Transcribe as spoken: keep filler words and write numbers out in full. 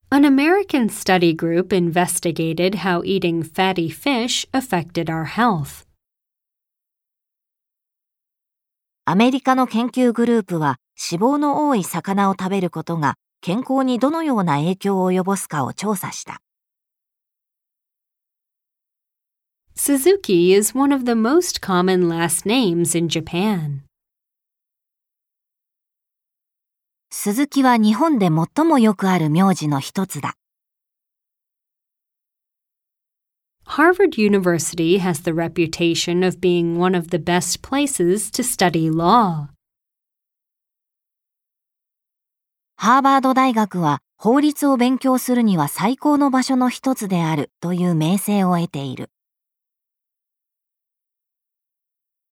An American study group investigated how eating fatty fish affected our health. アメリカの研究グループは脂肪の多い魚を食べることが健康にどのような影響を及ぼすかを調査した。 Suzuki is one of the most common last names in Japan. 鈴木は日本で最もよくある名字の一つだ。 Harvard University has the reputation of being one of the best places to study law. ハーバード大学は法律を勉強するには最高の場所の一つであるという名声を得ている。